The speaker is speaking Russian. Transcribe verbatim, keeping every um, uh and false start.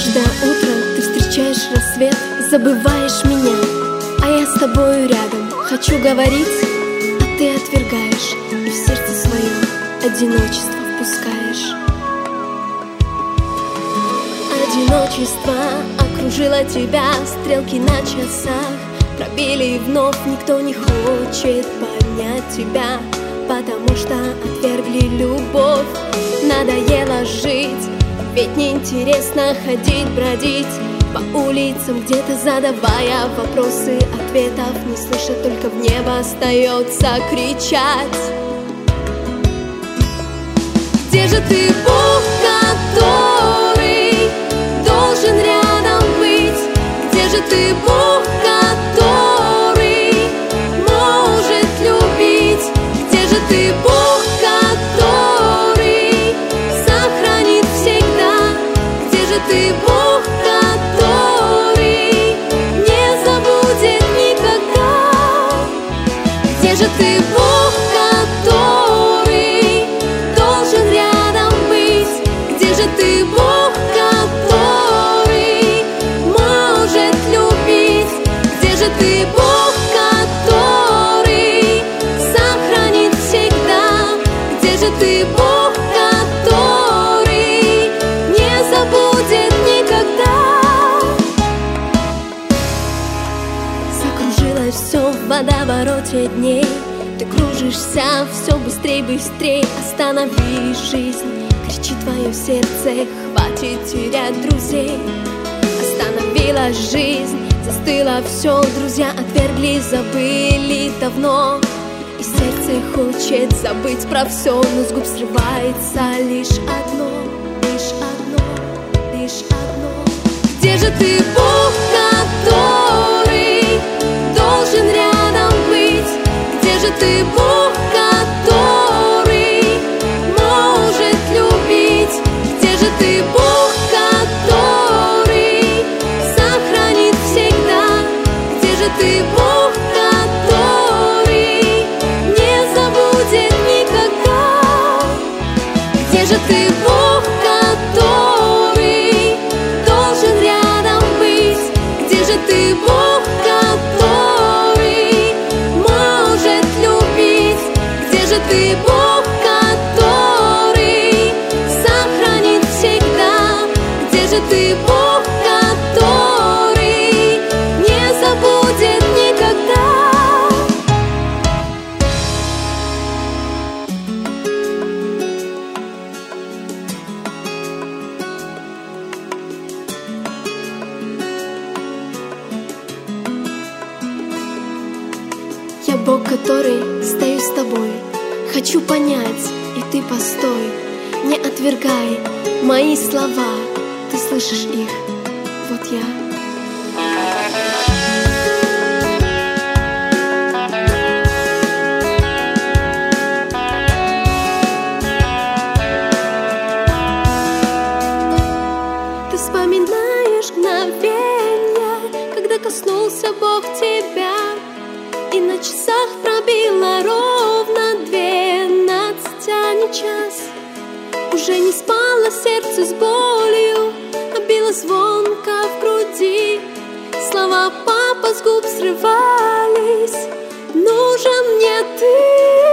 Каждое утро ты встречаешь рассвет, забываешь меня, а я с тобою рядом. Хочу говорить, а ты отвергаешь, и в сердце своем одиночество впускаешь. Одиночество окружило тебя, стрелки на часах пробили, и вновь никто не хочет понять тебя, потому что отвергли любовь. Надоело жить, ведь неинтересно ходить, бродить по улицам, где-то задавая вопросы, ответов не слыша, только в небо остается кричать. Где же ты, Бог, который должен рядом быть? Где же ты, Бог, который может любить? Где же ты, Бог, который сохранит всегда? Где же ты, Бог, который не забудет никогда? Где же ты, Бог, который должен рядом быть? Где же ты, Бог, который может любить? Где же ты, Бог, который сохранит всегда? Где же ты, Бог, который не забудет никогда? Закружилось все в водовороте дней, ты кружишься все быстрей, быстрей. Останови жизнь, кричит твое сердце, хватит терять друзей. Остановилась жизнь, застыло все, друзья отвергли, забыли давно. И сердце хочет забыть про все, но с губ срывается лишь одно, лишь одно, лишь одно. Где же ты, Бог, который должен рядом быть? Где же ты, Бог, который может любить? Где же ты, Бог, который сохранит всегда? Где же ты, Бог, который не забудет никогда? Где же ты, Бог, который должен рядом быть? Где же ты, Бог, который может любить? Где же ты, Бог, который сохранит всегда? Где же ты, Бог, который не забудет никогда? Я Бог, который стою с тобой, хочу понять, и ты постой. Не отвергай мои слова, ты слышишь их, вот я. Ты вспоминаешь мгновенья, когда коснулся Бог тебя, и на часах пробило ровно двенадцать, а не час. Уже не спало сердце с болью, а било звонко в груди. Слова папа с губ срывались: нужен мне ты.